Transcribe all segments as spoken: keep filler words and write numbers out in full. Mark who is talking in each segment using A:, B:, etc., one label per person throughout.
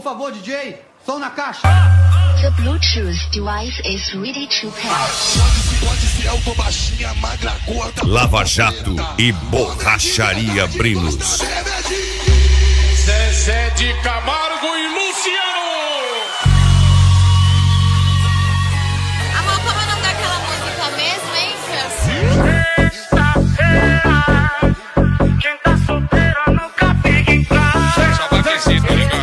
A: favor, D J, som na caixa.
B: The Bluetooth device is ready to pair.
C: Lava Jato e Borracharia Brinos.
D: Zezé de Camargo e Luciano.
E: Amor, como é o nome daquela música mesmo, hein,
F: Sexta-feira, quem tá solteiro nunca fica em casa.
D: Só vai crescer, tá ligado?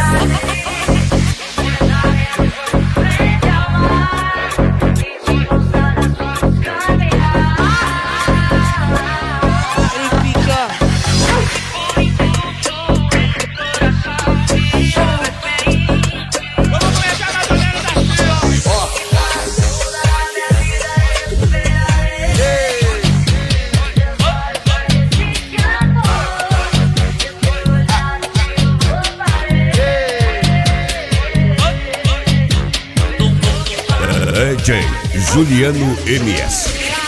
C: D J Juliano M S.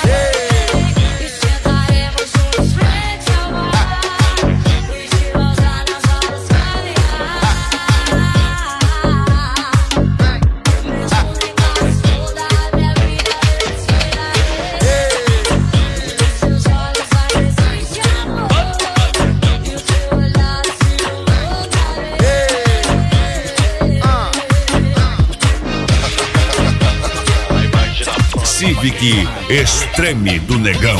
C: Civic Extreme do Negão.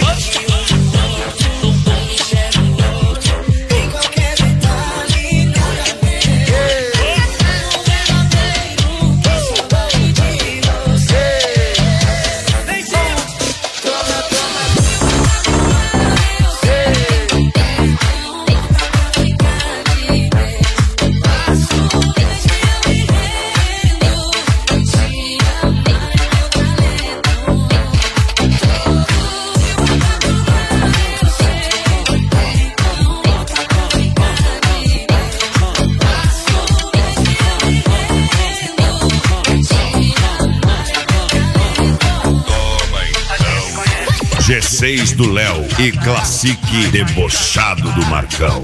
C: G seis do Léo e Classique Debochado do Marcão.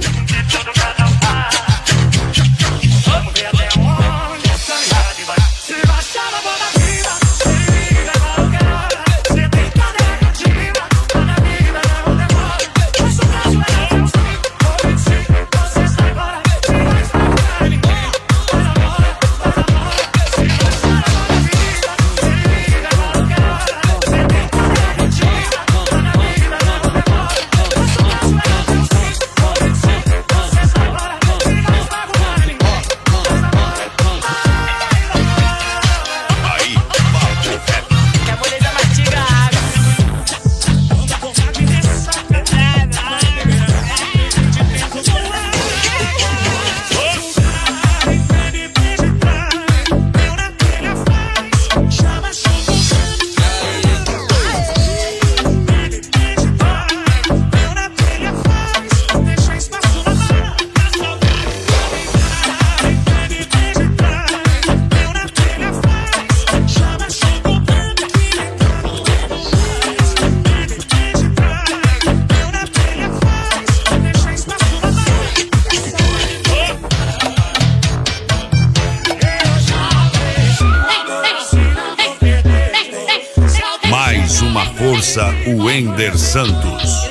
C: Mais uma força, o Ender Santos.